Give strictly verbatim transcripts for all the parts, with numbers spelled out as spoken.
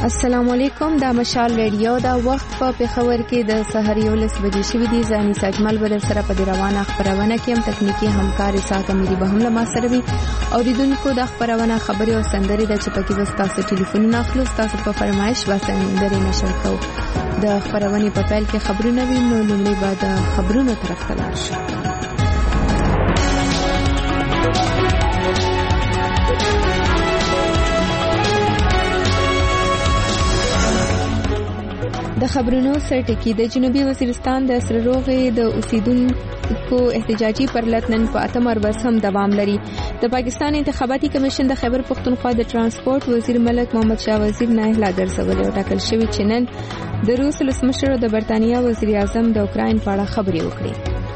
السلام علیکم. دا مشال ریډیو دا وخت په پېښور کې د سحر یولس بجې شوې دي. ځاني ساجمل بدر سره په روانه خبرونه کې هم تکنیکی همکار اساق امیری به هم له ما سره وي. اوریدونکو د خبرونه خبري او سندري د چپکی وستاسو ټلیفون اخلو تاسو په فرمایش واسه سندري نشر کو. د خبرونه په پیل کې خبرونه وي نو لومړی بعد خبرونه طرف ته لاړ شو. د خبرونو سرټکی د جنوبي وزیرستان د سرروغې د اوسیدونکو احتجاجي پرلط نن په اتم اربس هم دوام لري. د پاکستان انتخاباتي کمیشن د خیبر پختونخوا د ترانسپورت وزیر ملک محمد شاه وزیر نه اهلا ګرځولې او ټاکل شوی چې نن د روس ولسمشر او د برتانیا وزیر اعظم د اوکراین په اړه خبرې وکړي.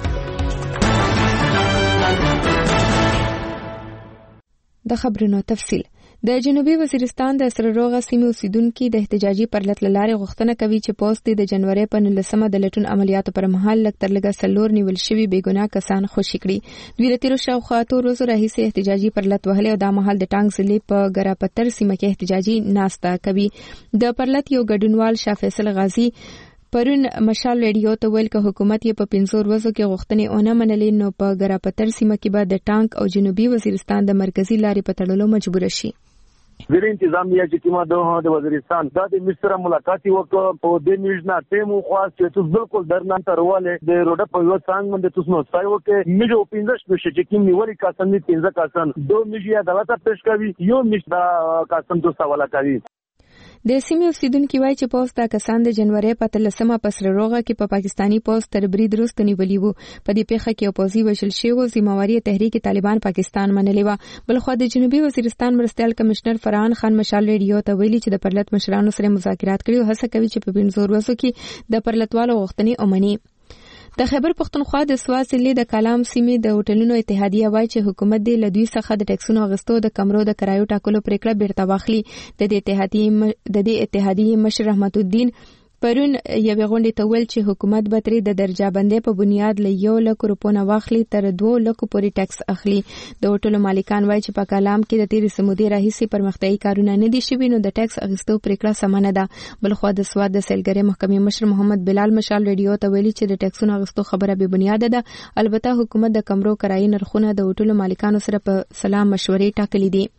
د خبرونو تفصیل. د جنوبي وزیرستان د سرروغه سیمې اوسیدونکو د احتجاجي پرلط لارې غوښتنه کوي چې پوسټ د جنوري په نولسمه د لټون عملیاتو پر مهال لږ تر لږه سلور نیول شوي بېګناه کسان خوشي کړي. دوی د تیرو شاوخوا اتو ورځو راهیسې احتجاجي پرلط وهلې او دا مهال د ټانګ ضلع په ګراپتر سیمه کې احتجاجي ناسته کوي. د پرلط یو ګډونوال شاه فیصل غازی پرون مشال ریډیو ته ویل چې حکومت یې په پنځو ورځو کې غوښتنې اونه منلې نو په ګراپتر سیمه کې به د ټانک او جنوبي وزیرستان د مرکزی لارې په تړلو مجبور شي. زیر انتظامیه چې کومه د وزیرستان د مصر ملاقات وکړ په دې میژنا تیمو خاص چې تاسو بالکل درنان ترواله د روډ په یو څنګه باندې تاسو نو ځای وکړي میجو پینځه شپږ چې کوم نیولې کاسن دي پینځه کاسن دوه میجی عدالت پېښ کوي یو میجدا کاسن دوه سواله کوي. د سیمې اوسیدونکو وایي چې پوسټ د کسان د جنوري په تلسمه په سرروغه کې په پاکستانی پوسټ تر برید وروسته نیولې وو. په دې پیښه کې اپوزي وشل شوی ذمہواری تحریک طالبان پاکستان منلې و. بلخو د جنوبي وزیرستان مرستیال کمشنر فرحان خان مشال ریډیو ته ویلي چې د پرلط مشرانو سره مذاکرات کړي او هڅه کوي چې په پنځو ورځو کې د پرلطوالو غوښتنې ومني. د خیبر پختونخوا د سوات ضلع د کلام سیمې د هوټلونو اتحادیه وایي چې حکومت د لدوی څخه د ټیکسونو اغستو د کمرو د کرایو ټاکلو پریکړه بیرته واخلي. د دې اتحادیه د دې اتحادیه مشر رحمت الدین پرون یوې غونډې ته ویل چې حکومت به ترې د درجه بندۍ په بنیاد له یو لک روپو نه واخلي تر دوه لکو پورې ټیکس اخلي. د هوټلو مالکان وایي چې په کلام کې د تیرې سمودې راهیسې پرمختیایي کارونه نه دي شوي نو د ټیکس اخیستو پریکړه سمه نه ده. بلخوا د سوات د سیلګرۍ محکمې مشر محمد بلال مشال ریډیو ته ویلي چې د ټیکسونو اخیستو خبره بې بنیاده ده. البته حکومت د کمرو کرایي نرخونه د هوټلو مالکانو سره په سلا مشورې ټاکلي دي.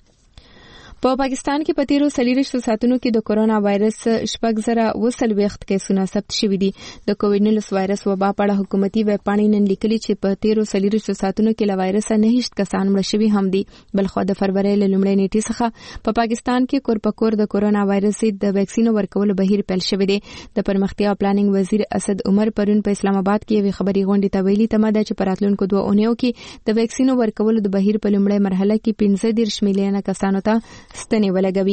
په پاکستان کې په تیرو څلوېښتو ساعتونو کې د کورونا وایرس شپږ زره اوه څلوېښت کیسونه ثبت شوي دي. د کووډ نولس وایرس وبا په اړه حکومتي ویب پاڼې نن لیکلي چې په تیرو څلوېښتو ساعتونو کې له وایرسه نه هیڅ کسان مړه شوي هم دي. بلخو د فروری له لومړۍ نیټې څخه په پاکستان کې کور په کور د کورونا وایرس ضد د ویکسینو ورکولو بهیر پیل شوی دی. د پرمختیا او پلانینګ وزیر اسد عمر پرون په اسلام آباد کې یوې خبري غونډې ته ویلي تمه ده چې په راتلونکو دوه اونیو کې د ویکسینو ورکولو د بهیر په لومړۍ مرحله کې پنځه دېرش میلیونه کسانو ته ستنې ولګوي.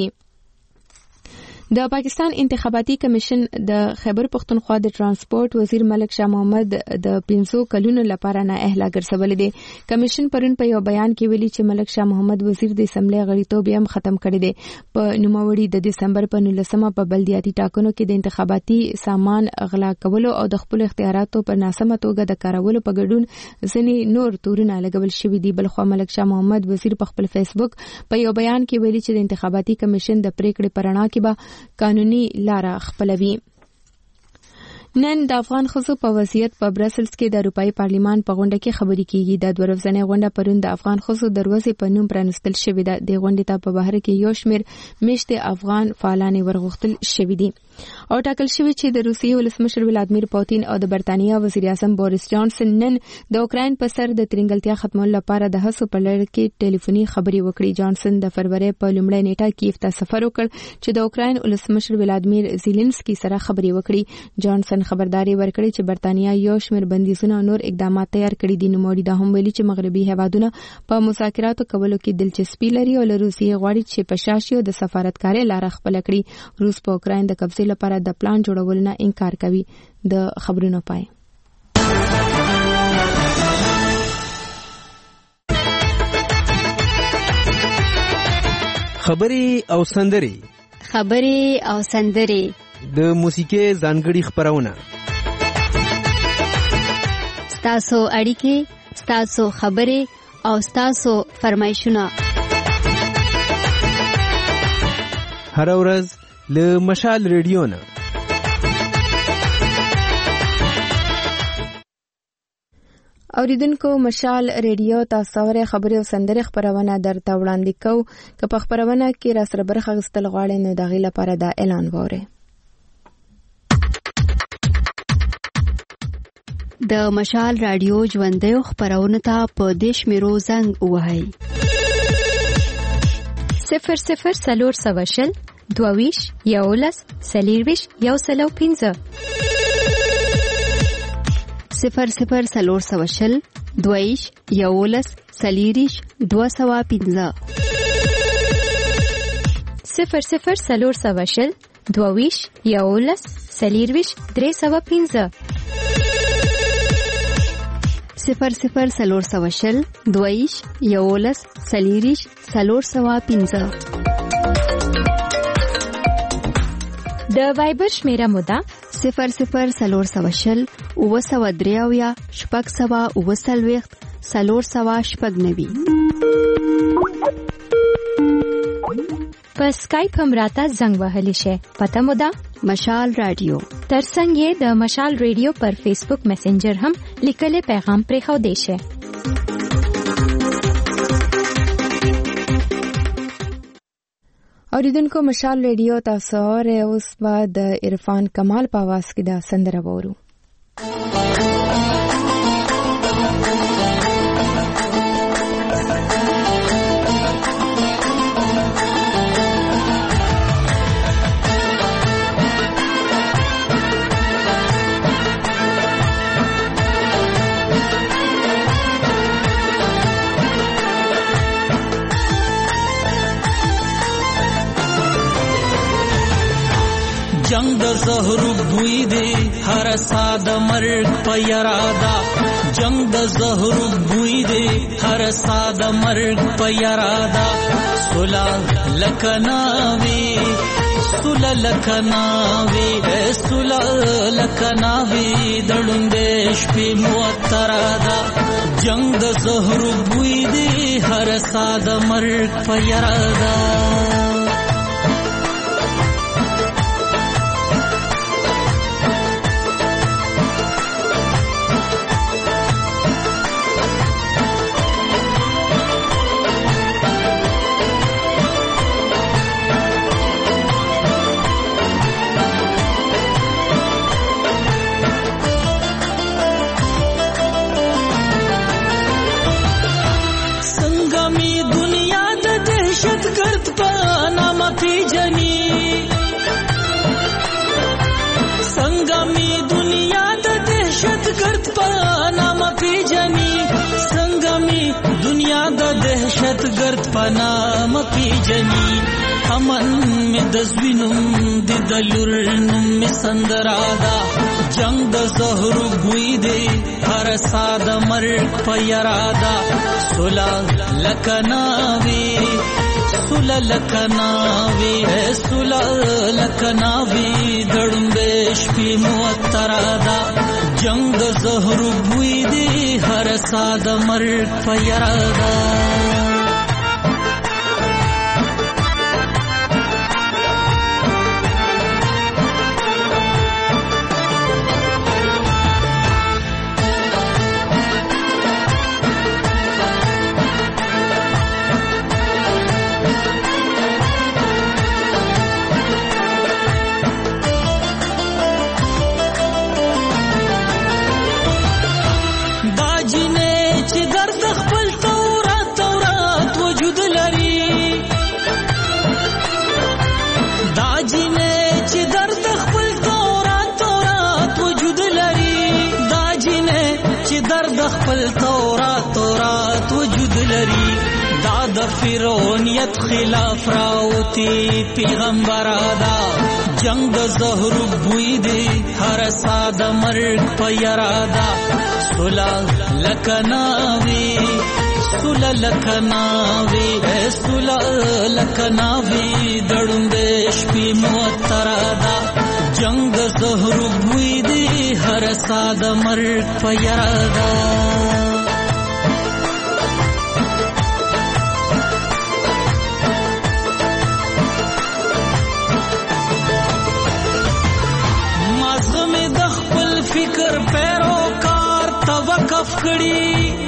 د پاکستان انتخاباتي کمیشن د خیبر پختونخوا د ترانسپورت وزیر ملک شاه محمد د پنځو کلونو لپاره نه اهلا ګرځولې دي. کمیشن پرون په یو بیان کې ویلي چې ملک شاه محمد وزیر د اسمبلی غړیتوب یې هم ختم کړی دی. په نوموړي د دسمبر په نولسمه په بلدیاتي ټاکنو کې د انتخاباتي سامان غلا کولو او د خپل اختیاراتو په ناسمه توګه د کارولو په ګډون ځینې نور تورونه لګول شوي دي. بلخو ملک شاه محمد وزیر په خپل فیسبوک په یو بیان کې ویلي چې د انتخاباتي کمیشن د پریکړې پر رڼا کې به قانوني لاره خپلوي. نن د افغان ښځو په وضعیت په برسلز کې د اروپאי پارلمان په غونډه کې خبرې کیږي. د دوه ورځنۍ غونډه پرون د افغان ښځو دروازې په نوم پرانستل شوې ده. د غونډې ته په بهر کې یو شمېر میشتې افغان فعالان ورغوښتل شوي دي او ټاکل شوی چې د روسیې ولسمشر ولادمیر پوتین او د برتانیا وزیر اعظم بوریس جانسن نن د اوکراین په سر د ترنګلتیا ختمولو لپاره د هڅو په لړ کې ټلیفوني خبرې وکړي. جانسن د فروری په لومړۍ نیټه کیف ته سفر وکړ چې د اوکراین ولسمشر ولادمیر زيلنسکي سره خبرې وکړي. جانسن خبرداري ورکړي چې برتانیا یو شمېر بندیزونه او نور اقدامات تیار کړي دي. نوموړي دا هم ویلي چې مغربي هیوادونه په مذاکراتو کولو کې دلچسپي لري او له روسیې غواړي چې په شاشي د سفارتکارۍ لاره خپل کړي. روس په اوکراین د قبضې لپاره د پلان جوړولو نه انکار کوي. د خبرونو پای. خبري او سندري خبري او سندري د موسیقي ځانګړي خبرونه ستاسو اړیکې ستاسو خبري او ستاسو فرمایشونه هر ورځ له مشال ریډیو نه. اوریدونکو مشال ریډیو تاسو سره خبري او سندري خبرونه درته وړاندې کوو. که په خبرونه کې را سره برخه غستل غواړئ نو دغه لپاره دا اعلان وره. د مشال رادیو ژوندۍ خبرونه ته په دیش میرو زنګ وهاي صفر صفر سلور سواشل دوویش یولس سلیرویش یو سلو پینزه صفر صفر سلور سواشل دوویش یولس سلیریش دو سوا پینزه صفر صفر سلور سواشل دوویش یولس سلیرویش درې سوا پینزه صفر صفر سلور سواشل دوویش یولس سلیریش سلور سوا پینزه. د وایبر شمیره مودا صفر صفر سلور سواشل اوه سوا دریاویا شپږ سوا اوه سلویخت سلور سوا شپږ نوي. په سکایپ هم راته زنګ وهلی شي. پته مودا مشال رادیو. ترڅنګ یې د مشال ریډیو پر فیسبوک میسنجر هم لیکلي پیغام پرې خو دی شي. اوریدونکو مشال ریډیو تاسو سره اوس به د عرفان کمال په आवाज کې دا سندره وورو. جنگ د زهر بوی دی هر ساده مرګ په یرادا جنگ د زهر بوی دی هر ساده مرګ په یرادا سولا لکناوی سولا لکناوی سولا لکناوی دړندې شپې موترادا جنگ د زهر بوی دی هر ساده مرګ په یرادا دهشت گرد پنام پی جنی امن می دزوینم دی دلورنم می سندرادا جنگ د زهر بوی دی هر ساده مرګ په یرادا سولا لکناوی سولا لکناوی سولا لکناوی دړندې شپې موترادا جنگ د زهر بوی دی هر ساده مرګ په یرادا فرعونیت خلاف راوتی پیغمبر آدا جنگ د زهر بوی دی هر ساده مرګ په یرادا سولا لکناوی سولا لکناوی سولا لکناوی دړندې شپې موترادا جنگ د زهر بوی دی هر ساده مرګ په یرادا دیگر پیروکار توقف کړي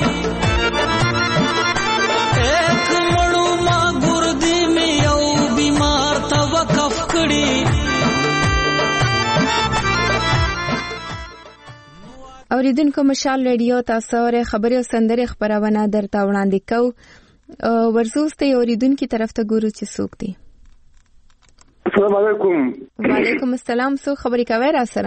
ایک مړو ما ګردی می یو بیمار توقف کړي. اوریدونکو مشال ریډیو تاسو ور خبري او سندري خبرونه درته وړاندې کو. ورزوسته اوریدونکو طرف ته ګورو چې څوک دي. السلام علیکم. وعلیکم السلام. څو خبرې کوي را سره؟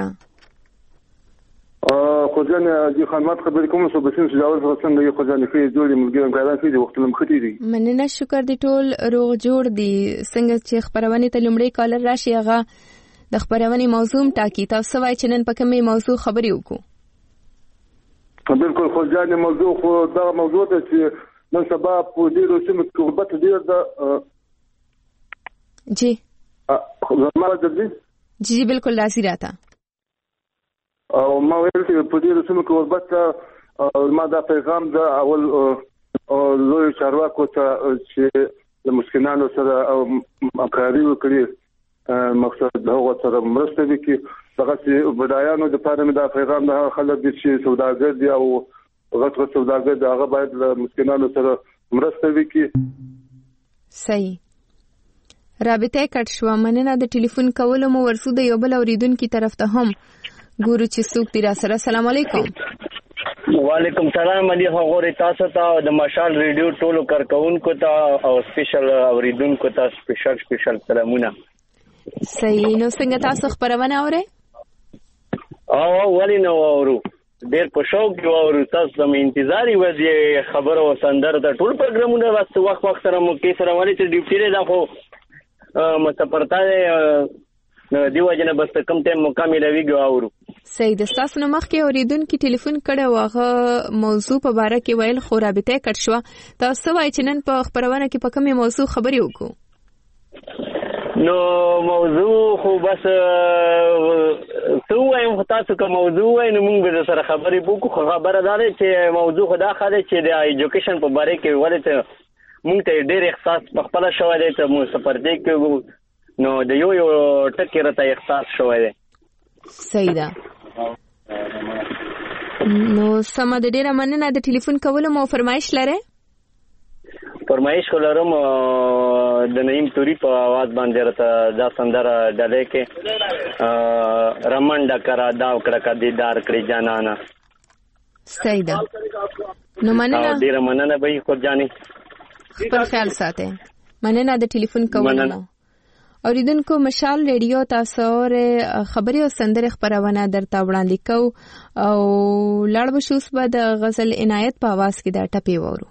خو ځان دي خدمات خبرې کوم څه بسین سجاول څنګه یو ځان کې جوړې ملګری پیدا کړي وخت لم ختی دي. مننه شکر دي ټول روغ جوړ دي. څنګه چې خبرونه ته لمړی کالر راشي هغه د خبرونه موضوع ټاکي. تاسو وایي چې نن پکې مې موضوع خبرې وکړو. بالکل خو ځان موضوع خو دا موضوع ده چې نن سبا په دې روسي مکتوبات ډیر ده. جی زما راځي. جی بالکل راځي راته. او ما ویل چې په دې روسي مکتوبات ما دا پیغام ده اول لوی چارواکو ته چې د مسکینانو سره همکاري وکړي مقصد هغه سره مرسته وکړي. هغه چې بدایانو د پاره مې دا پیغام ده خلک چې سوداګر دي او غټ غټ سوداګر دي هغه باید له مسکینانو سره مرسته وکړي. صحیح. رابطه کټ شو. مننه د ټلیفون کولو مو ورسو د یو بل اوریدونکو طرف ته هم ګورو چې څوک دی را سره. السلام علیکم. وعلیکم السلام. علی غوري تاسو ته د مشال ریډیو ټولو کارکونکو ته او سپیشل اوریدونکو ته سپیشل سپیشل سلامونه. صحیح. نو څنګه تاسو خبرونه اورئ؟ او ولې نو اورو ډېر په شوق دی اورو. تاسو د انتظار وځي خبر او سندر ته ټول پروګرامونه وخت وخت وخت سره مو کې سره ولې چې ډیوټي دا خو متپرتا دیو جن بس کم ټیم مقامي لويږي اورو. صحیح. د تاسو نو مخکې اوریدونکو ټلیفون کړه واغه موضوع په اړه کې ویل خو رابطه کټ شو. تاسو وایي چې نن په خبرونه کې په کومه موضوع خبرې وکړو؟ نو موضوع خو بس څه وایم تاسو کوم موضوع وای نو موږ به سره خبرې وکړو. خبره ده چې موضوع خدا خاله چې د ایجوکیشن په اړه کې ولې موږ ته ډېر احساس په خپل شوی دی ته مو سفر دی کې نو د یو یو ټکی راته احساس شوی دی. صحیح ده. نو سم د ډېر مننه د ټلیفون کولو مو فرمایش لره؟ فرمایش ولرم د نعیم توري په आवाज باندې راته دا سندره ډلې کې رمنډه کرا دا وکړه ک دیدار کړی جانانا. صحیح ده. نو مننه ډېر مننه به خو جاني خپل خیال ساته. مننه د ټلیفون کولو. اوریدونکو مشال ریډیو تاسو خبري او سندره خبرونه درته وړاندې کو او لړ بشوس به د غزل عنایت په आवाज کې دا ټپي وورو.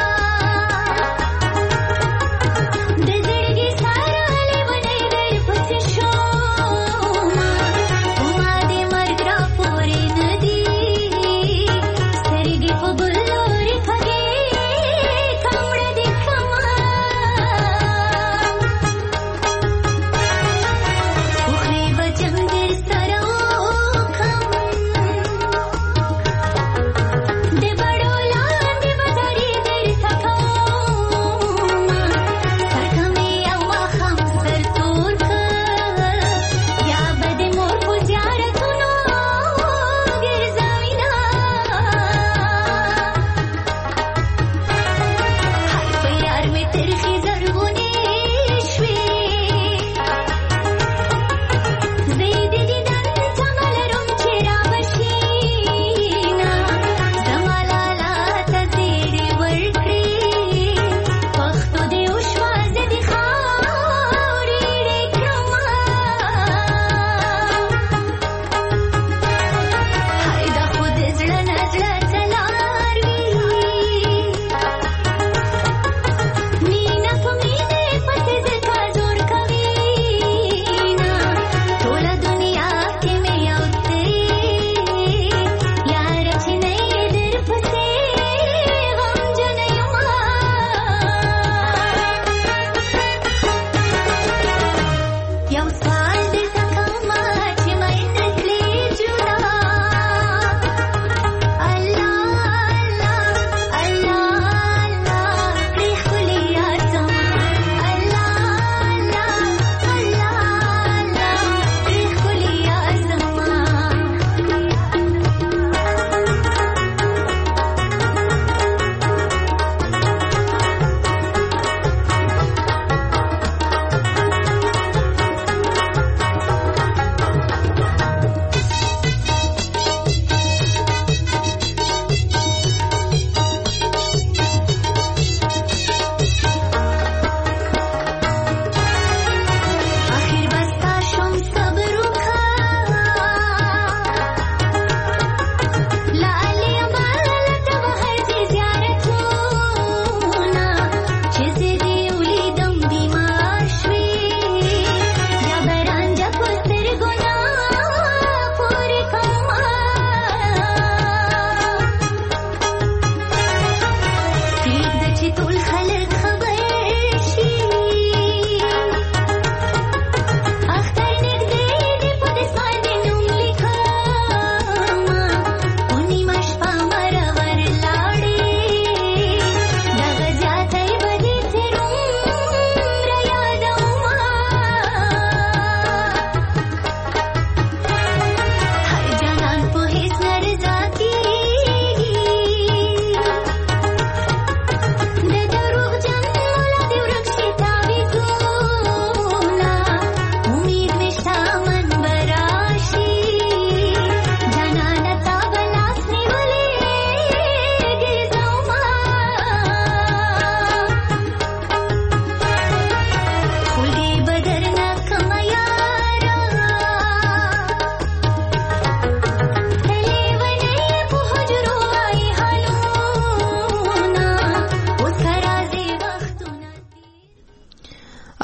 د زړګي سارا لې ونې دې پسې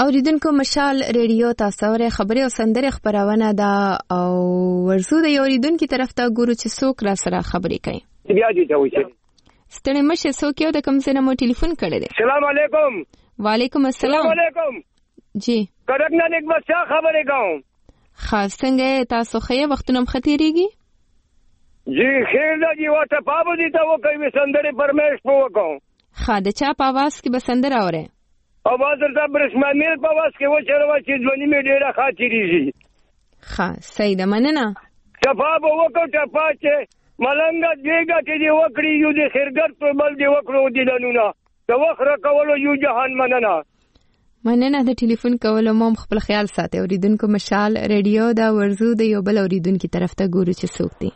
اوریدونکو مشال ریډیو تاسو ورې خبرې او سندره خبرونه دا او ورسو د اوریدونکو طرف ته ګورو چې څوک را سره خبرې کوي. بیا دې ته وایي ستړي مشه څوک یو د کوم ځای نه مو ټلیفون کړی دی؟ السلام علیکم. وعلیکم السلام. علیکم جی کډکنا نیک بچا خبرې کوم. خاص څنګه تاسو خې وختونه مختيريږي؟ جی خیر دا جی واته پابو دي ته وکوي سندره پرمیش په وکاو. خا د چا په आवाज کې بسندر اوره؟ اواز درته برسمانیل په واس کې و چروا چې ځونی می ډیره خاطرېږي. ښه صحیح ده مننه. صفا به وکړه ټپا چې ملنګ دیګه چې دی وکړي یو د خیرګر په بل دی وکړو دي لنونه د وخره کولو یو جهان مننه. مننه د ټلیفون کولو مم خپل خیال ساتي. اوریدونکو مشال ریډیو دا ورزو د یو بل اوریدونکو طرف ته ګورو چې څوک دی.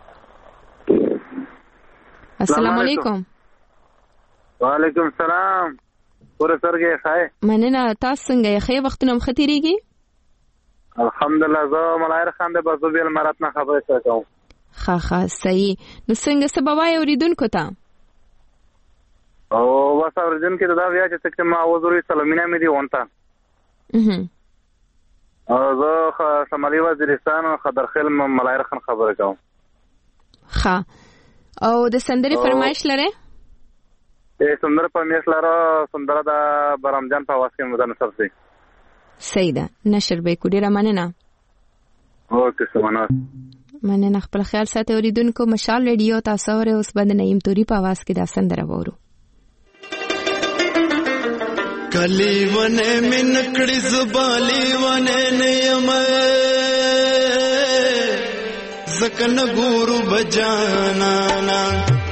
السلام علیکم. وعلیکم السلام. پوره سرګه خای مننه تاسو څنګه یې خې وختونه مختيريږي؟ الحمدلله زه ملایر خان د بازوبیل مراتنه خبرې کوم. ښه ښه صحیح. نو څنګه سبا وای اوریدونکو ته؟ او واسه اوریدونکو ته دا بیا چې ما وزوري سلامینه مې دی وانته. اها او زه شمالي وزیرستان خضرخیل ملایر خان خبرې کوم. ښه او د سندري فرمایش لره؟ ए सुंदर परमेश्वर सुंदर दा برامجان په واسطه مدن سر سي صحیح ده نشر به کو ډیره مننه. اوکې سمانه مننه خپل خیال ساتي. اوریدونکو مشال ریډیو تاسو ورې اوس باندې نیم توري په आवाज کې دا سندره وورو. کلی ونه من کړي زبالي ونه نیم زکن ګورو بجانا نا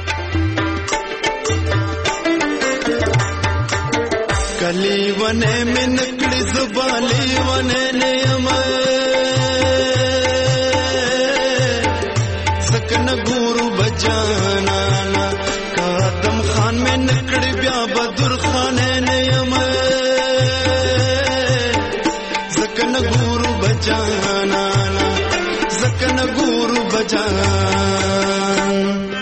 کلی ونه من کړي زبالي ونه نیم زکن ګورو بجانا نا قدم خان من کړي بیا بدر خان نیم زکن ګورو بجانا نا زکن ګورو بجان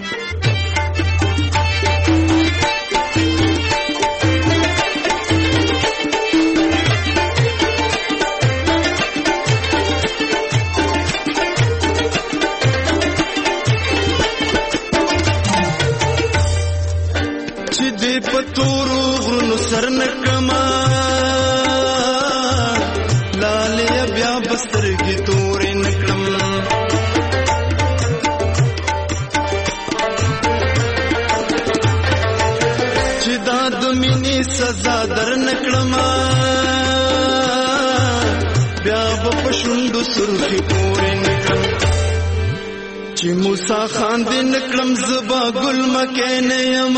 پتورو غرونو سر نکما لالیا بیا بسترګي تورې نکړم چې دا د مینې سزا در نکړم بیا په شونډو سرخي پورې نکړم چې موسی خان دې نکړم زبا ګل مکه نه یم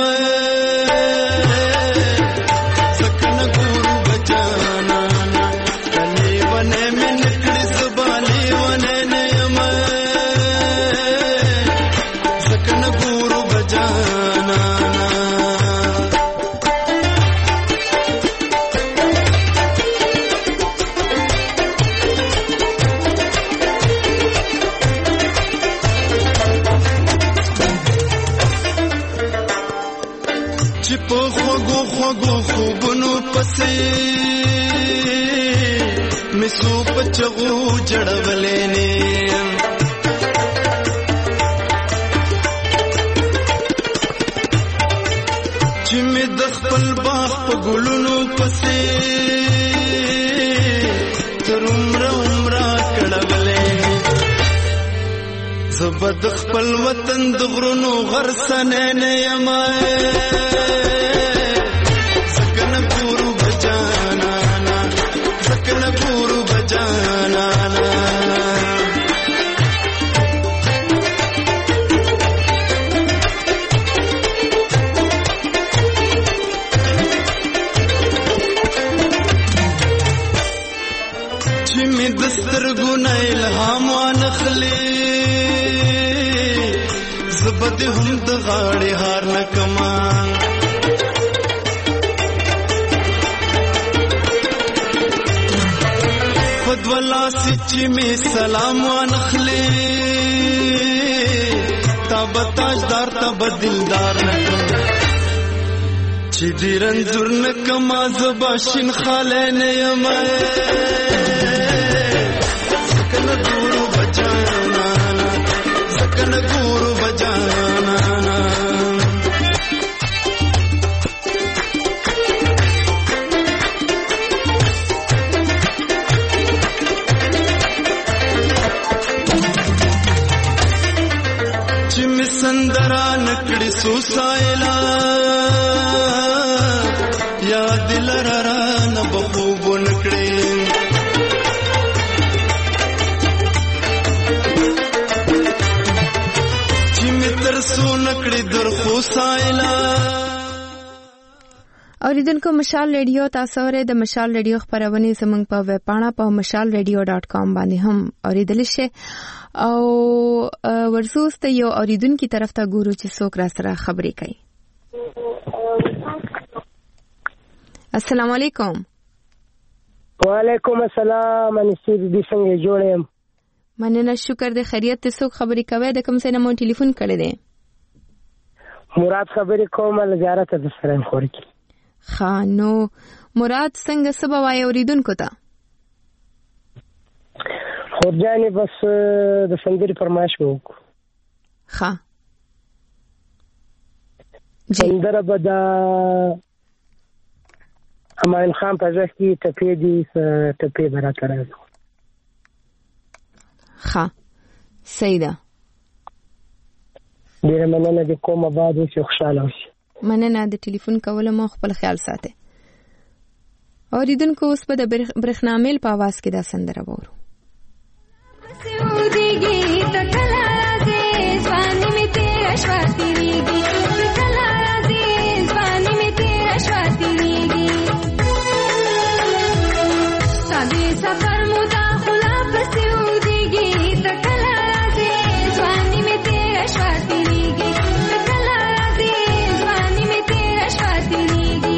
مسو پچغو جړولې نه چې مې د خپل باغ په ګلونو پسې تر عمر عمر کړولې زبد خپل وطن د غرونو غرسنه نه یمه زبد هم د غاړې هار نکما فدولا سچې می سلام وانخلې تاب تاجدار تاب دلدار نکم چې دې رنځور نه کما زبا شین خاله نه یم سکن ګورو بجانا سکن ګورو بجانا چې می سندرا نکړې سو سایلا یا دل را نه بخوب نکړې چې می تر سو نکړې در خو سایلا. اوریدونکو مشال ریډیو تاسو ورې د مشال ریډیو خبرونه زموږ په ویب پاڼه په مشال ریډیو ډاټ کام باندې هم اوریدل شي او ورسوسته یو اوریدونکو طرف ته ګورو چې څوک را سره خبرې کوي. السلام علیکم. وعلیکم السلام. انسي دې څنګه جوړم؟ مننه شکر دې خیریت ته. څوک خبرې کوي؟ د کوم ځای نه مو ټلیفون کړی دی؟ مراد خبرې کوم له زیارت د سره خور کی. ها نو مراد څنګه سبا وای اوریدونکو ته؟ خورجانې بس د سندري فرمایش وکړو. ها سندره به د امان خان په ځای کې ټپې دي ټپې برابر راځي. ها صحیح ده. ډیره مننه د کومه بعد چې خوشاله اوسئ. مننه د ټلیفون کولو مو خپل خیال ساتئ. اوریدونکو اوس په د برېښنامیل په आवाज کې دا سندره وورو. سودیږي تکلا دې ځواني می تیرا شواتيږي تکلا دې ځواني می تیرا شواتيږي سادي سفر مودا خلا پسودیږي تکلا دې ځواني می تیرا شواتيږي تکلا دې ځواني می تیرا شواتيږي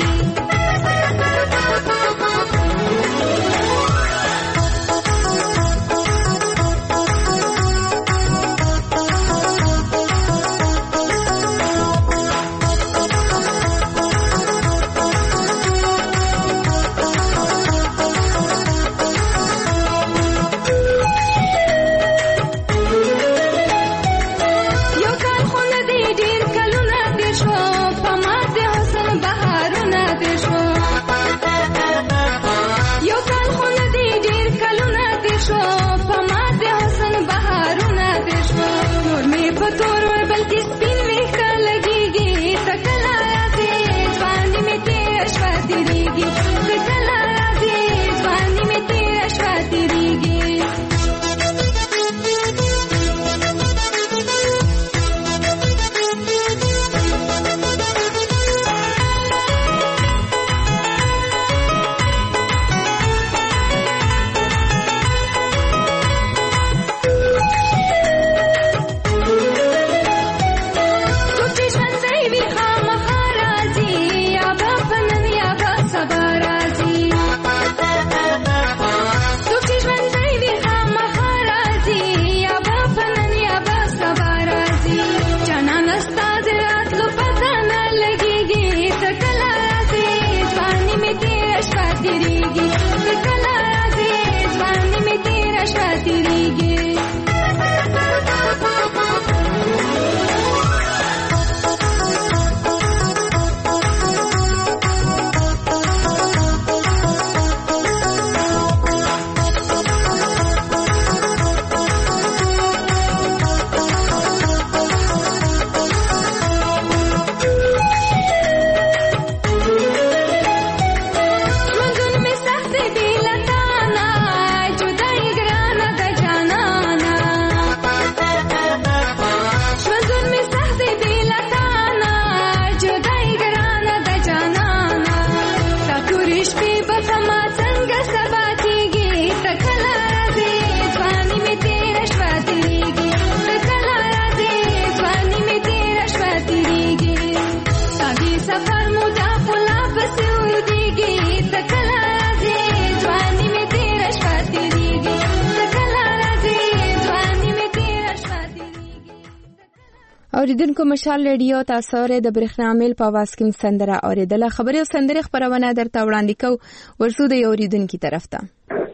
اوریدونکو مشال ریډیو تاسو لري د برېښنا میل په واس کې سندره اوریدله. خبري او سندري خبرونه درته وړاندې کو ورسو د اوریدونکو طرف ته.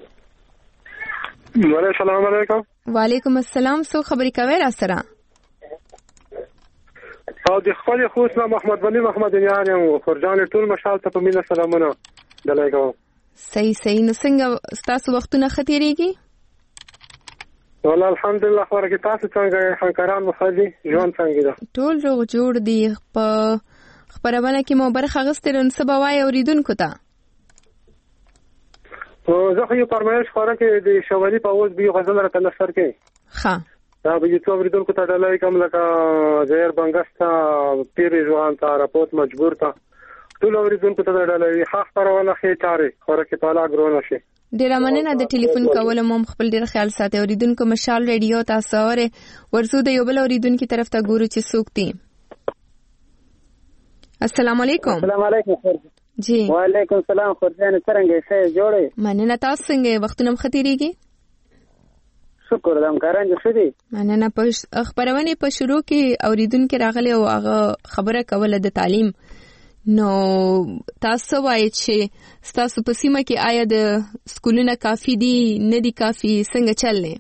السلام علیکم. وعلیکم السلام. سو خبري کوي را سره او د خپل خوست محمد ولی محمد یار یم فرجان ټول مشال ته په مینه سلامونه دلایګو. صحیح صحیح. نو څنګه تاسو وختونه ختیریږي؟ والله الحمدلله خبره کې تاسو څنګه همکاران مخالي ژوند څنګه ده؟ ټول روغ جوړ دي. په خبرونه کې مو برخه غوښتل نو سبا وای اوریدونکو ته. او زه خو یو فرمایش خبره کې د شوالي په اوس به غزل راته نشر کې. ها دا به یو اوریدونکو ته ډالای کوم لکه زهر بنګستا پیر ځوان ته راپوت مجبور ته ټول اوریدونکو ته ډالای حق پرونه خې چاره خبره کې تعالی ګرونه شي. ډیر مننه د ټلیفون کول مو خپل ډیر خیال ساتي. اوریدونکو مشال ریډیو تاسو اوره ورسو د یو بل اوریدونکو طرف ته ګورو چې څوک دي. السلام علیکم. السلام علیکم. جی وعلیکم السلام. خورجان څنګه ښه جوړې؟ مننه. تاسو څنګه وختونه مختیریږي؟ شکر دم کاران چې شدي. مننه. په خبرونه په شروع کې اوریدونکو راغلي او هغه خبره کوله د تعلیم. نو تاسو وایئ چې تاسو په سیمه کې آیا د سکولونه کافي دي نه دي کافي څنګه چلنه؟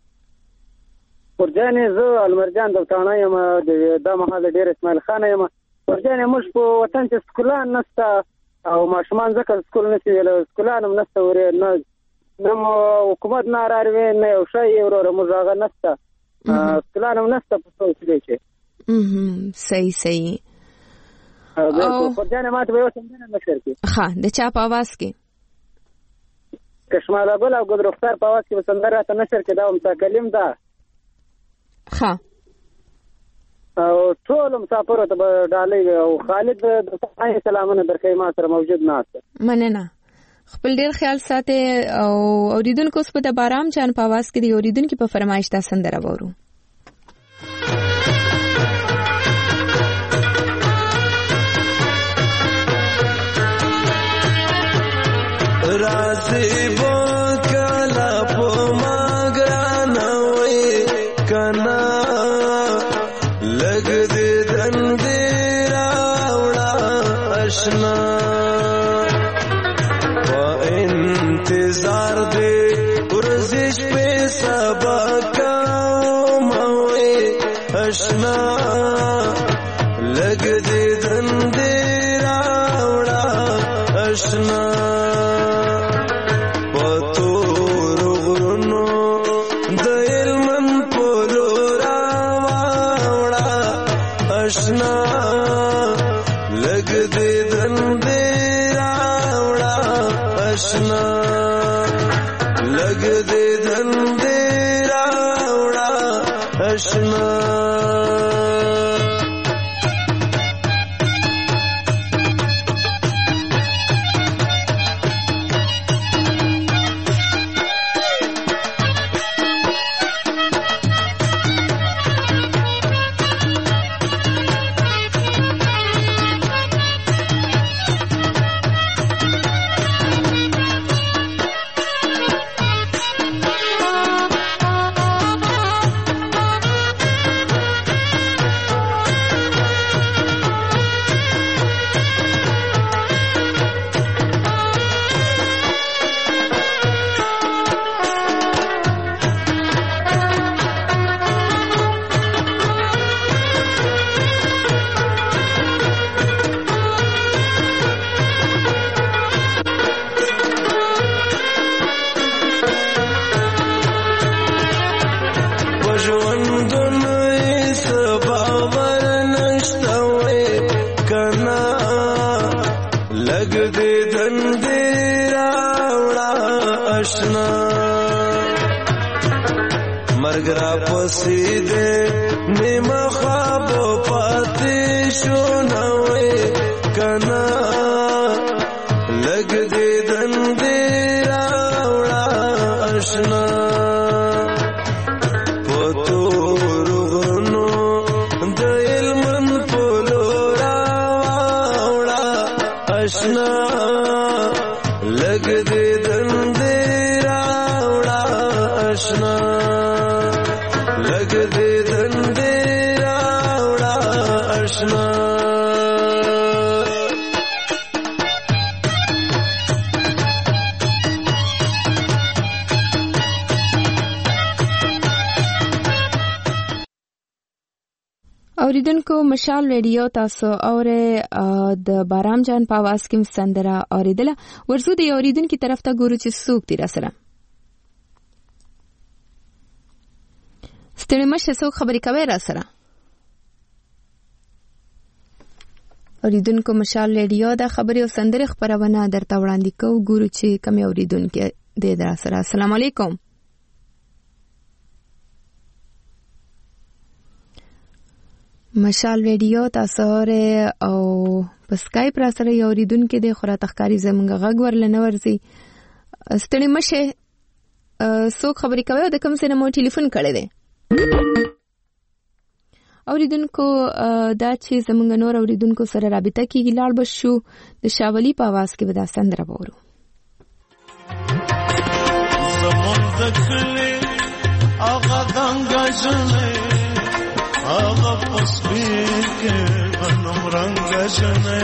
ورجانې زه المرجان دلتانه یم دا مهال ډېر اسماعیل خان یم. ورجانې موږ په وطن کې سکولان نشته او ماشومان ځکه سکول نشي ویلی سکولان هم نشته ورې نه نه حکومت نه راروي نه یو شی وروره موږ هغه نشته سکولان هم نشته په څو دی چې صحیح صحیح. او خدانه ماته به وسندنه نشر کی. ها د چا په आवाज کې کشماله بل او ګدرختار په आवाज کې وسندره ته نشر کې دا متکلم ده. ها او ټول مسافر ته ډالې او خالد د سلامونه درکې ما سره موجود ناست. مننه. خپل ډیر خیال ساتي او اوریدونکو په د بارام جان په आवाज کې د اوریدونکو په فرمایش دا سندره وورو. رازی بو کلا پو ماگرانا وی کنا لگ دی دندی راوڑا اشنا پا انتظار دی ورزش پی سبا کام وی اشنا لگ دی دندی راوڑا اشنا لگ دے دندے راوڑا اوریدونکو مشال ریډیو تاسو اوره د بارام جان په आवाज کې سندره اوریدله. ورزو د اوریدونکو طرف ته ګورو چې څوک دی را سره. ستړي مشه څوک خبرې کوي را سره. اوریدونکو مشال ریډیو د خبري او سندره خبرونه درته وړاندې کوو. ګورو چې کوم اوریدونکو دی را سره. السلام علیکم. مشال ریډیو تاسو اوره او په سکایپ را سره یو اوریدونکو دی خو را تخکاری زمونږ غږ ورلنه ورځي. ستړي مشه څوک خبرې کوي او د کوم سره مو ټلیفون کړی دی. اوریدونکو دا چې زمونږ نور اوریدونکو سره رابطه کیږي لاړ بشو د شاولی په आवाज کې ودا سندره وورو. زمون دکلي اغه دنګا جنې اغه پسپیر کې غنم رنگ جنې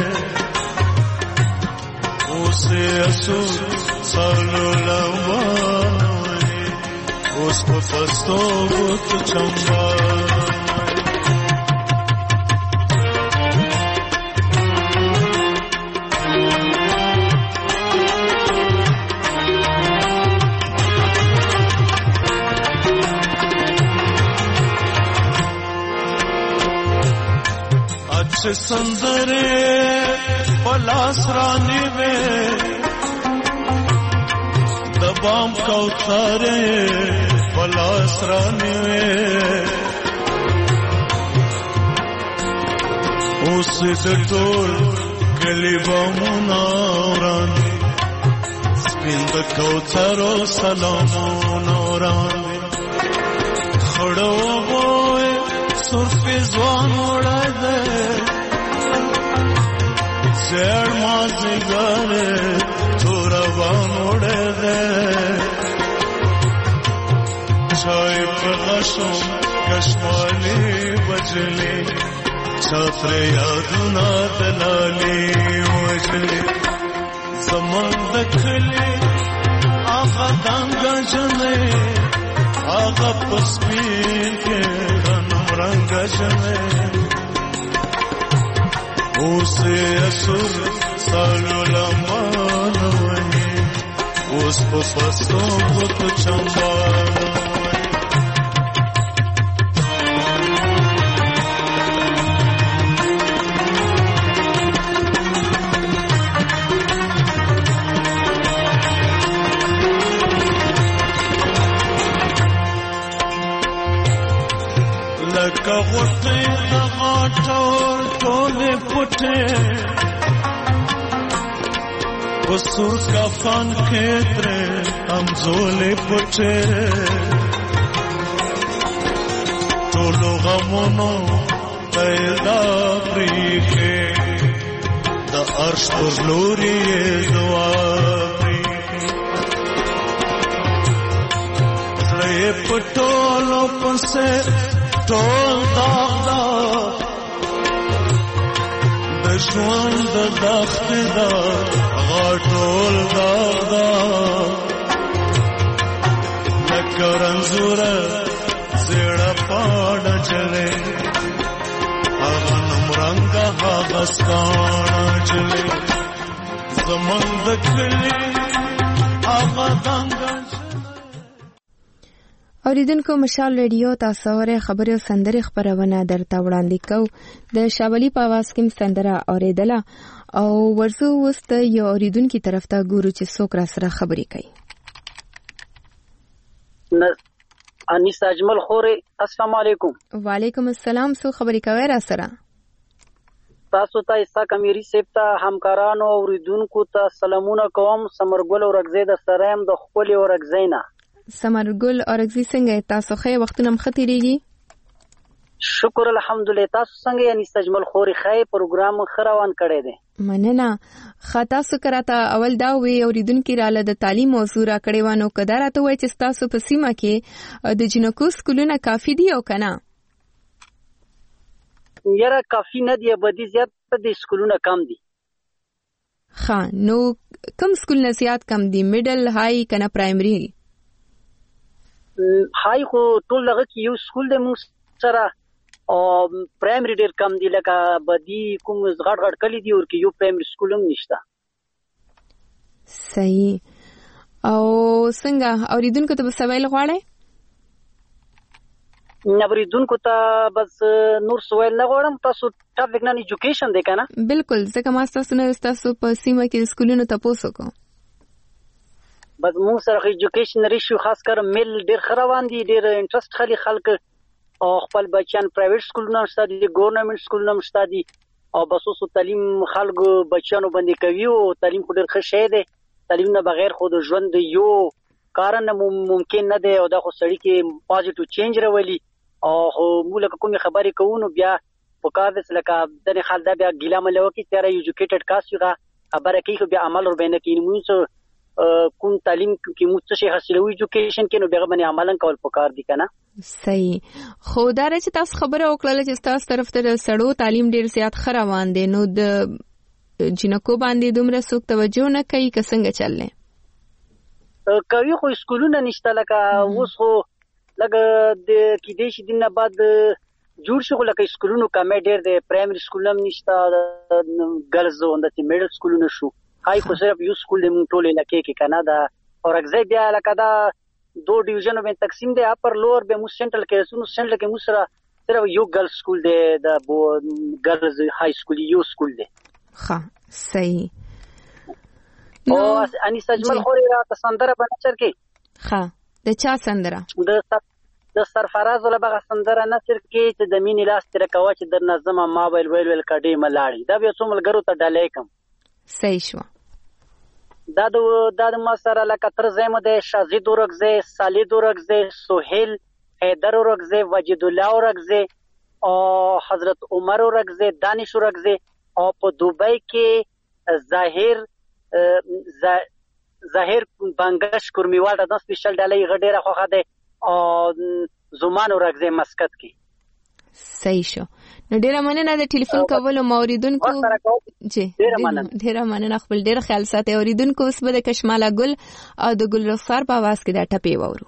اوسه اسو سالو لواني اوس په فستو وت چمبا سندره پلاس رانی وے دبام کوثرے پلاس رانی وے اس دټول کلی بامونا ورانی سپین د کوثرو سلامونا ورانی خړو وای سرفی ځوان وړای دے زیر مازی گاره تو روان اوڑه ده چای پر غشم کشمالی بجلی چاتر یادونا دلالی وجلی زمان دکلی آقا دنگا جنه آقا پسپیر که غنم رنگا جنه اوسه اسور سالو لمان وانی اوس په فستو وتو چمبان لکه غوټه د غاټور ټوله پټه وسور کفن کتره امزوله پټه ټولو غمونو پیدا پریخه د عرش پر لوري دعا پریخه زړه پټولو پسه ټول داغ دا د ژوند د دښت دا غاټول داغ دا لکه رنځوره زیړه پاڼه چلې هغه نمرنګه هغه سکاڼه چلې زمونږ د کلي هغه دنګه. اوریدونکو مشال ریډیو تاسو اوره خبري او سندره خبرونه درته وړاندې کو. د شاولی په आवाज کې سندره اوریدله او ورزو وست یو اوریدونکو طرف ته ګورو چې څوک را سره خبري کوي. انیس اجمل خوري السلام علیکم. وعلیکم السلام. څو خبري کوي را سره؟ تاسو ته ایسا کمیری سپتا همکارانو اوریدونکو ته سلامونه کوم. سمرګل او رغزه د سرایم د خپل او رغزینا سمرګل اورګزی څنګه تاسو خې وختونه مختيريږي؟ شکر الحمدلله. تاسو څنګه یعنی تجمل خوري خې پروګرام خروان کړی دی؟ مننه. خطا سو کراته اول دا وی اوریدونکو رااله د تعلیم موضوع را کړی وانه کدارته وای چې تاسو په سیمه کې د جنکو سکولونه کافي دي او کنه؟ یاره کافي نه دی، بدی زیات دي، سکولونه کم دي. ها نو کم سکولونه زیات کم دي؟ میډل های کنه پرایمری؟ هاي خو ټول لغه کې یو سکول د موږ سره او پرایمري ډیر کم دي لکه بدی کوم غړ غړ کلی دی ورکه یو پرایمري سکول هم نشته. صحیح. او څنګه اوریدونکو ته به سوال غواړئ؟ اوریدونکو ته بس نور سوال نه غواړم. تاسو ټاپک نن ایجوکیشن دی کنه؟ بالکل، ځکه ما تاسو نه تاسو په سیمه کې سکولونو ته پوسو کو. بس مو سره ایجوکیشن ریشو خاص کر میل ډیر خروان دي، ډیر انټرست خالي خلک او خپل بچیان پرایویټ سکولونو شته دي، ګورنمنت سکولونو شته دي او بس اوس تعلیم خلکو بچیانو باندې کوي او تعلیم خو ډیر ښه شی دی. تعلیم نه بغیر خود ژوند یو کار نه ممکن نه دی او دا خو سړی کې پوزټیو چینج راولي او موږ کومې خبرې کوو نو بیا په کار دې لکه د خلک دا بیا ګیله ملو کې تیرې ایجوکیټډ کاسيغه خبره کوي بیا عمل ور باندې کوي. موږ کوم تعلیم کې موږ څه حاصلوي ایجوکیشن کې نو بیا باندې عمل کول پکار دي کنه. صحیح. خو دا چې تاسو خبره وکړه چې تاسو طرف ته سړو تعلیم ډیر زیات خروان دي نو د جنکو باندې دومره څوک توجه نه کوي که څنګه چللې؟ کوي خو سکولونه نشته لکه اوس خو لکه د کې دې شي دنه بعد جوړ شو لکه سکولونو کمې ډېر د پرایمري سکولونو نشته، ګرلز زون د میډل سکولونو شو هاي خو صرف یو سکول د مونږ ټول علاقې کې کنه دا اورګزې بیا لکه دا دو ډیویژنو باندې تقسیم دی، اپر لوور به مو سنټرل کې سونو سنټرل کې مو سره صرف یو ګرلز سکول دی د ګرلز هاي سکول یو سکول دی. ها صحیح. او اني سجمل خوري را سندره بنچر کې ها د چا سندره؟ د د سرفراز ولا بغه سندره نصر کې چې د مینې لاس تر کوا چې در نظم ما ویل ویل ویل کډې ملاړي دا به څومره ګرو ته ډالې کم. صحیح شو. دا د دا د ما سره لکه تر زمو د شازید ورغزه سالید ورغزه سہیل حیدر ورغزه وجید الله ورغزه او حضرت عمر ورغزه دانش ورغزه او په دوبۍ کې ظاهر ظاهر بنگش کورمیوال د سپیشل ډالۍ غډیره خوخه ده او زمان ورغزه مسکت کې. صحیح شو. نو ډیره مننه د ټلیفون کولو موریدونکو. جی ډیره مننه ډیره مننه خپل ډیره خیال ساتي اوریدونکو. اوس به د کشماله ګل او د ګل رخسار په आवाज کې دا ټپې وورو.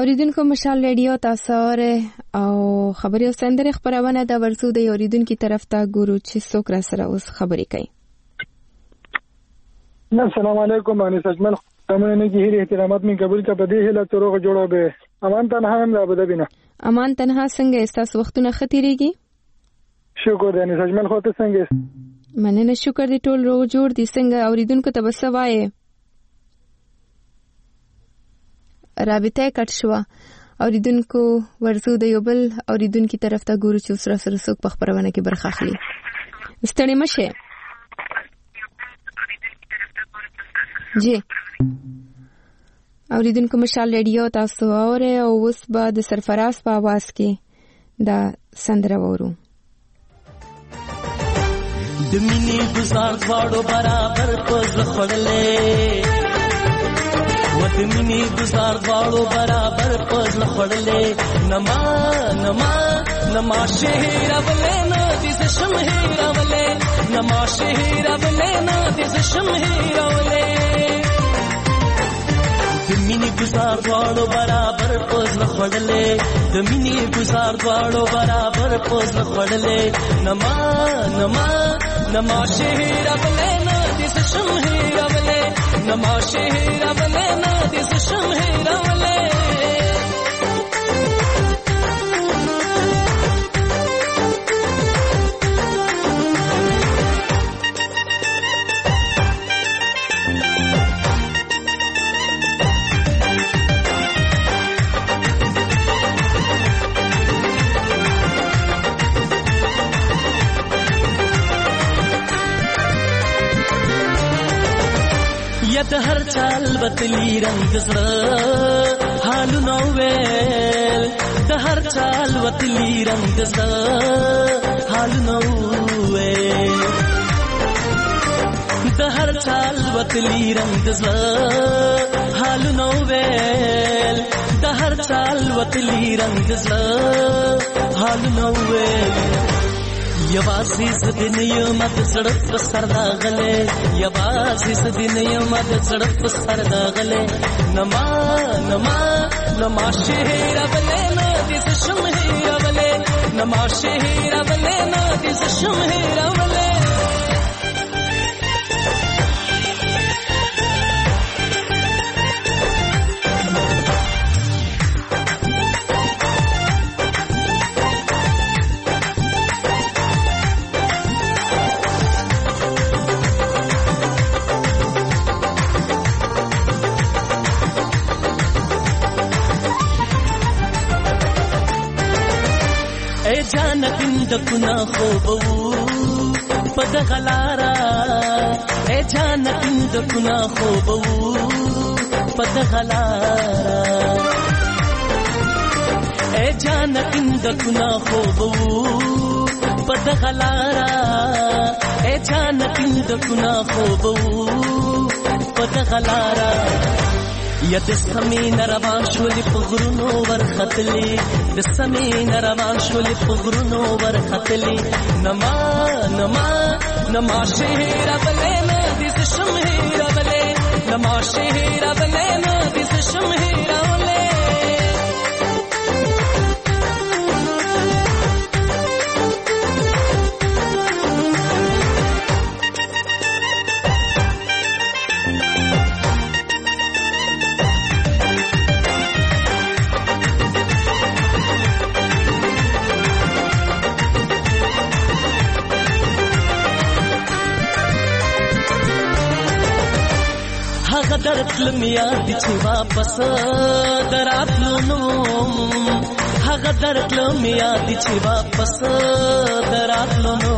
اوریدونکو مشال ریډیو تاسو او خبري او سندره خبرونه د ورسو د اوریدونکو طرف ته ګورو چې څوک را سره اوس خبرې کوي. السلام علیکم انیس اجمل تمام کی هیر احترامات من قبول کا بدی هله تروغ جوړو به امان تنها هم لا بدبینه امان تنها څنګه استاس وختونه ختیریږي؟ شکر انیس اجمل خو ته څنګه؟ مننه شکر دی ټول روغ جوړ دي. څنګه اوریدونکو ته بسوایې رابطه کټ شو اوریدونکو ورزو د یو بل اوریدونکو طرف ته ګورو چې سره سره څوک په خبرونه کې برخه اخلي. ستړي مشه جی اوریدونکو مشال ریډیو تاسو اوره او اوس به د سرفراز په आवाज کې دا سندره وورو. د مینې گزار دواړو برابر پزړه خړلې وت مینې گزار دواړو برابر پزړه خړلې نما نما نما شهر ولنا دې شمهر ولې نما شهر ولنا دې شمهر ولې د مینې گزار دواړو برابر پزړه خړلې د مینې گزار دواړو برابر پزړه خړلې نما نما نما شهر ولنا دې شمهر ولې نما شهر ولنا دې شمهر ولې د هر چال بتلی رنگ زړه حال نو ویل د هر چال بتلی رنگ زړه حال نو ویل د هر چال بتلی رنگ زړه حال نو ویل د هر چال بتلی رنگ زړه حال نو ویل یوازې زدن یم د سړک په سر راغلې یوازې زدن یم د سړک په سر راغلې نما نما نما شهر ولنا دې شمهر ولې نما شهر ولنا دې شمهر ولې د کنا خوبو پد غلارا اے جان د کنا خوبو پد غلارا اے جان د کنا خوبو پد غلارا اے جان د کنا خوبو پد غلارا یا د سمین روان شولې په غرونو ورختلې د سمین روان شولې په غرونو ورختلې نما نما نما شهر ولنا دې شمهر ولې نما شهر ولنا دې شمهر ولې درتلم یاد چې واپس دراتلو نو هغه درتلم یاد چې واپس دراتلو نو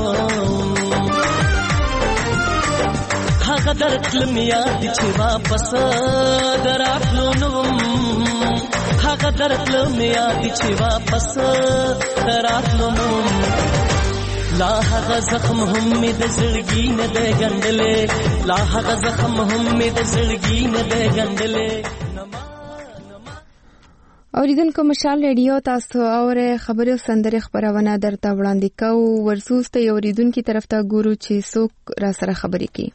هغه درتلم یاد چې واپس دراتلو نو هغه درتلم یاد چې واپس دراتلو نو لا هغه زخم هم می د زړګي نه د ګندلې لا هغه زخم هم می د زړګي نه د ګندلې. اوریدونکو مشال ریډیو تاسو اوره خبرو سندره خبرونه درته وړاندې کوو. ورسوسته یو اوریدونکو طرف ته ګورو چې څوک را سره خبرې کوي.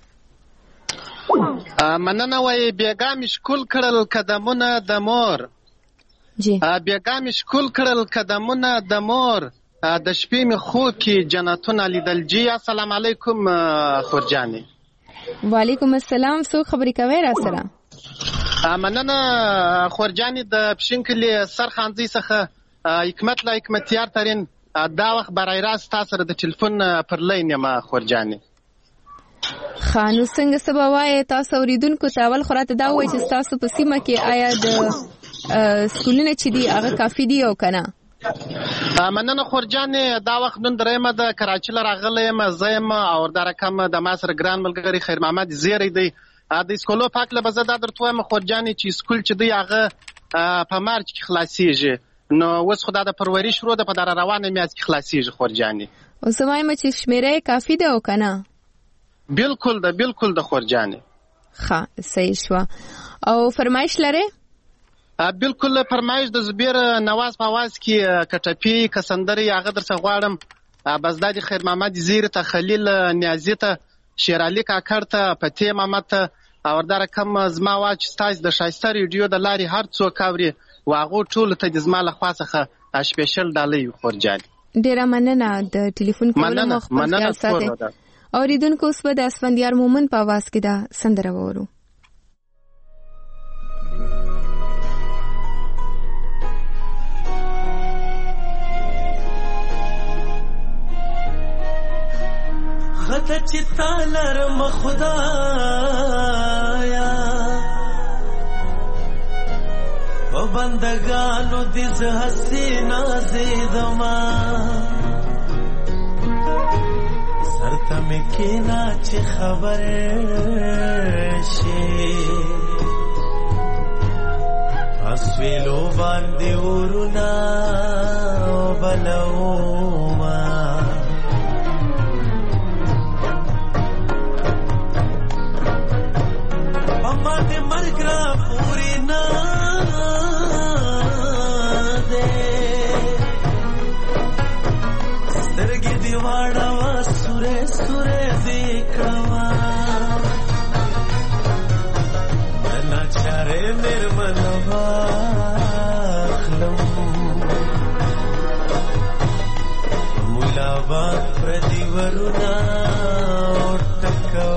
مننه وای بیګا مشکول کړل قدمونه د مور جی بیګا مې شکول کړل قدمونه د مور د شپې مې خوب کې جنتونه لیدل. جی السلام علیکم خورجانې. وعلیکم السلام. څو خبرې کوي را سره؟ مننه خورجانې. د پښینکلي سرخانځي څخه حکمت لا حکمتیار ترین دا وخت برای راست تاسو سره د ټلیفون پر لاین یم خورجانې. خانو څنګه سبا وای تاسو اوریدونکو ته اول خراته دا وای چې تاسو په سیمه کې آیا د سکولونه چې دی هغه کافي دی او کنه؟ مننه خورجانې. دا وخت نن درېمه د کراچۍ له راغلی یم. زه یم او دا رقم د ما سره ګران ملګری خیر محمد زیری دی. د سکولو په هکله به زه دا درته وایم خورجانې چې سکول چې دی هغه په مارچ کې خلاصیږي. نو اوس خو دا د فروری شروع ده، په دغه روانه میاشت کې خلاصیږي خورجانې. اوس وایم چې شمیره کافي ده او کنه؟ بالکل ده بالکل ده خورجانې. ښه صحیح شوه. او فرمایش لرئ؟ بالکل فرمایش د زبیر نواز په आवाज کې کټپی کسندري هغه درڅ غواړم. بس د خیر محمد زیر ته خلیل نیازی ته شیر علي کاکړ ته پتی محمد ته او دا رقم زما واچ ستاس د شایسته ریډیو د لاري هر څوک اوري واغو ټول ته د زما له خاصه سپیشل ډالۍ خورجان. ډیره مننه د ټلیفون کولو مخ په خیال ساتي. اوریدونکو اوس به د اسفندیار مومن په आवाज کې دا سندره وورو. خطا چتا لرم خدایا و بندگانو دیز حسینا زیدما سرتا مکینا چی خبر شی اسویلو باندی اورونا بلوما ماته مرګ را پوری نه ده سترګې دی واړه سورې سورې دیکھوا منا چاره مرمنوا خلم مولا باد پردی ورنا ټکو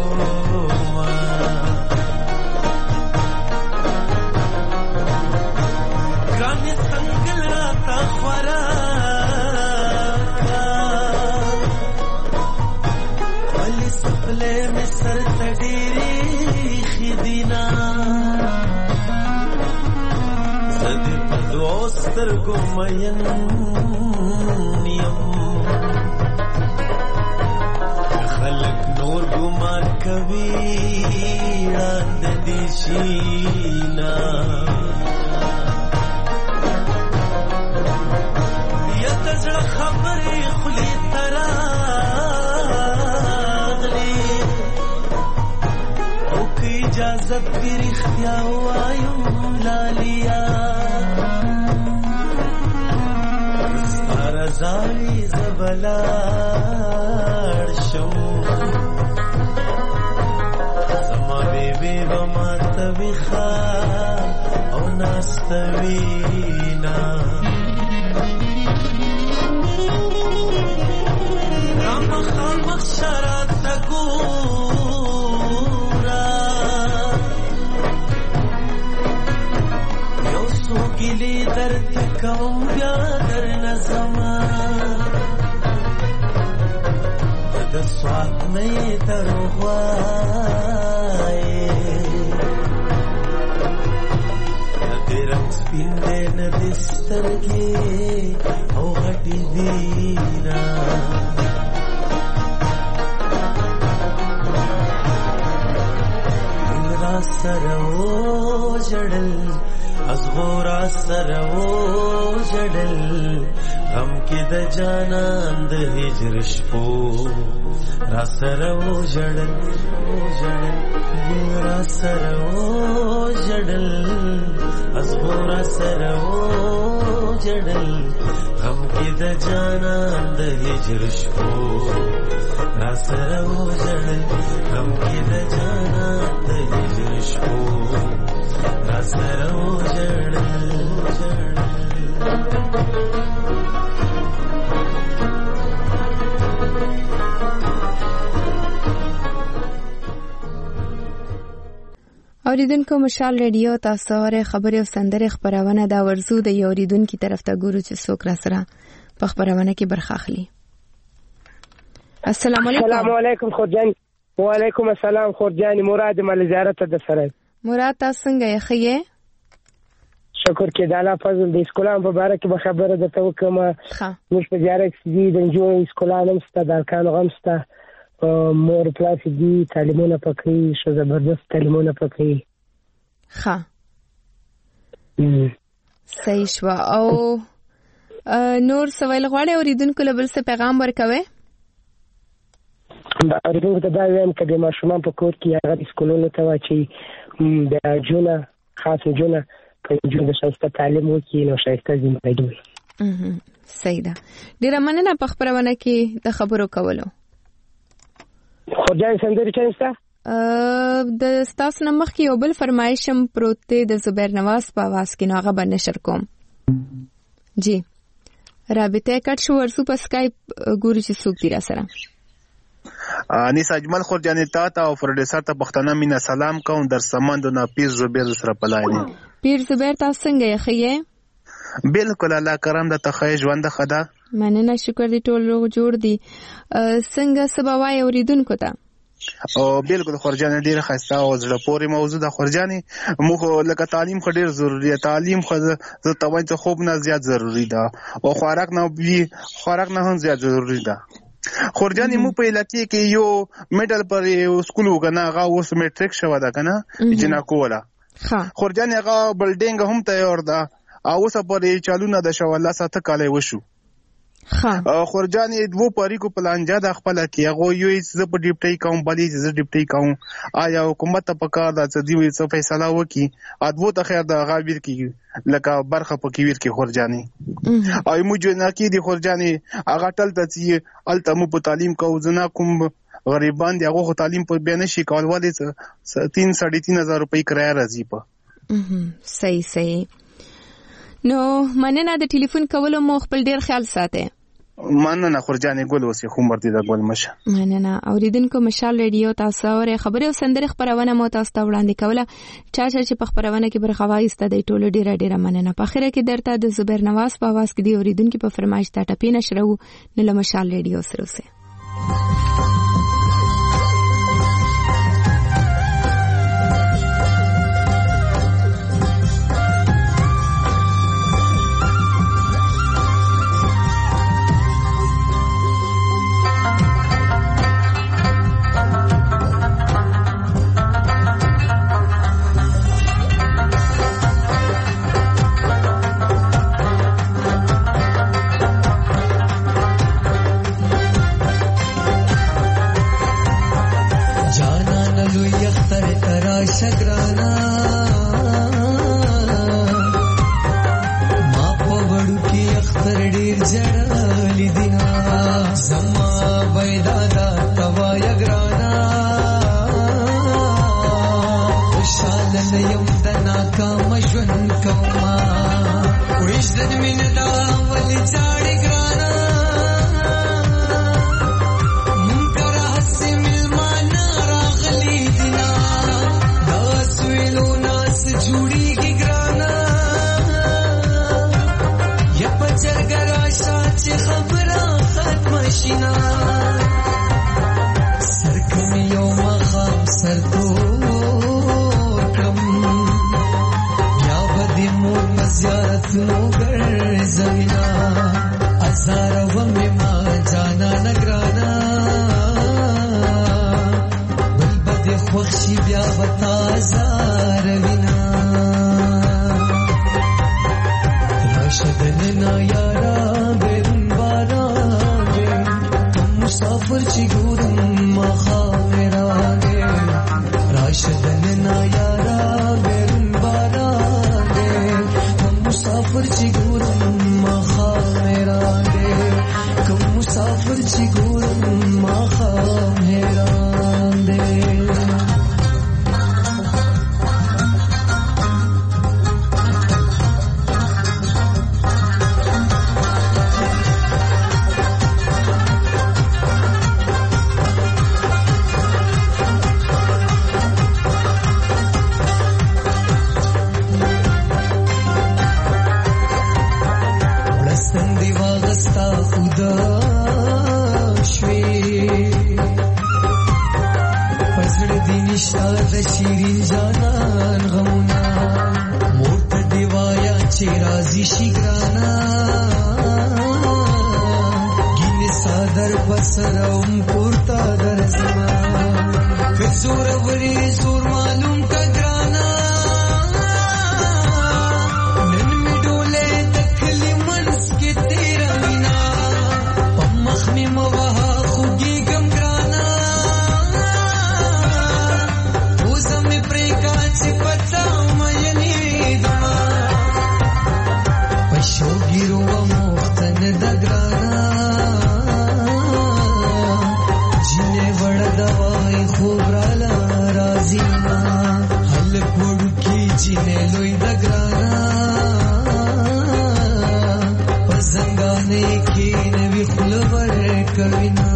سترګو مین نیم خلق نور ګمان کوي اند دي شینا یا تزړه خبرې خلی تراغلی او کی اجازه پیر اختیا وایو لالیا زاری زبلار شو زما بیبی بما تبخا او ناستوینا رام خامخ شرات تگورا یو سو گلی در تکاو بیادر نظما سوات میں تروغوائے ندی رنگ سپین دے ندی سترگی او غٹی دینا را سرو جڑل ازغورا سرو جڑل غم کی د جانان د هجر شپو را سره و جړل جړل را سره و جړل ازغو را سره و جړل غم کی د جانان د هجر شپو را سره و جړل غم کی د جانان د هجر شپو را سره و جړل جړل اوریدونکو مشال ریډیو تاسو اورئ خبري او سندري خبرونه دا ورزو د یو اوریدونکو طرف ته ګورو چې څوک را سره په خبرونه کې برخه اخلي. السلام علیکم. السلام علیکم خورجان. وعلیکم السلام خورجان. مراد مل زیارت د سره. مراد تاسو څنګه یې؟ شکر کې د الله فضل د اسکولان په اړه کې به خبره درته وکم. موږ په زیارت کې د انجوي اسکولان هم ست د کانو هم ست مور پلاس دي تعلیمونه پکې شو زبردست تعلیمونه پکې. ها صحیح شو. او نور سوال غواړي اوریدونکو له بل څه پیغام ورکوي؟ دا اوریدونکو ته دا وایم چې د ماشومان په کور کې هغه اسکولونو ته واچي د جونه خاص جونه په جون د شایسته تعلیم وکړي نو شایسته ژوند وي. اها صحیح ده. ډیره مننه په خبرونه کې د خبرو کولو. خورجان سندري چانسته د ستاسو نمخ کې یو بل فرمایشم پروت دی د زبیر نواز په आवाज کې نو هغه به نشر کوم. جی رابطه کټ شو ورسو په اسکایپ ګوري چې څوک دی را سره. انیس اجمل خورجان تا ته او پروډوسر ته پښتنه مینا سلام کوم در سمند نه پیر زبیر سره پلاینه. پیر زبیر تاسو څنګه یې؟ بالکل الله کرم د تخې ژوند خدا. مننه شکر دی ټول روغ جوړ دی. څنګه سبا وای اوریدونکو ته؟ او بالکل خورجان ډیره خسته او زړه پورې موضوع د خورجاني موږ لکه تعلیم خو ډیر ضروری دی. تعلیم خو زه توجه خوب نه زیات ضروری ده او خوراک نه وی خوراک نه هم زیات ضروری ده. خورجاني مو په علاقې کې یو میډل پر سکول وګنا هغه اوس میټریک شو ده کنه جنا کوله. خورجاني هغه بلډینګ هم تیار ده او اوس په چالو نه د شو الله ساته کالای وشو. ها خورجاني دوه پاریکو پلانجا د خپل کې هغه یو ز په ډیپټي کوم بلی ز ډیپټي کوم آیا حکومت په کار د څه دی څه فیصله وکي ادوو ته خیر د غاویر کې لکه برخه په کیویر کې خورجاني او موږ نه کې دی خورجاني هغه ټل ته چې التمو په تعلیم کو زنا کوم غریبان دی هغه تعلیم په بیان شي کول ولې تین ساڑھے تین هزار روپۍ کرایه راځي په. صحیح صحیح. نو مننه د ټلیفون کولو مو خپل ډیر خیال ساته. مننه خورجانې ګل اوسې خو مرتي د ګل مشه. مننه اوریدونکو مشال ریډیو تاسو اورئ خبري او سندري خبرونه مو تاسو ته وړاندې کوله. چا چې په خبرونه کې برخه واخیسته د ټولو ډیره ډیره مننه. په اخر کې درته د زبیر نواز په आवाज کې دی اوریدونکو په فرمایش ته ټپی نشرو نه له مشال ریډیو سره اوسه. شیرین جانان غمونا مورته دیوایا چې راضی شي ګرانا ګینه صادر پسروم پورتا درزما کزور وری زور معلوم کا ګرانا نن می ډوله تکلی منس کې تیرا وینا پمخ می موها خوږی ګم ګرانا وزم پرېکا چې پتا مې دما پښو ګیرو مختن د ګرانا جنې وړ دوای خوب رالا رازینا حل کوړو کې جنې لوی د ګرانا پزنګانې کې نوې خلور کوینا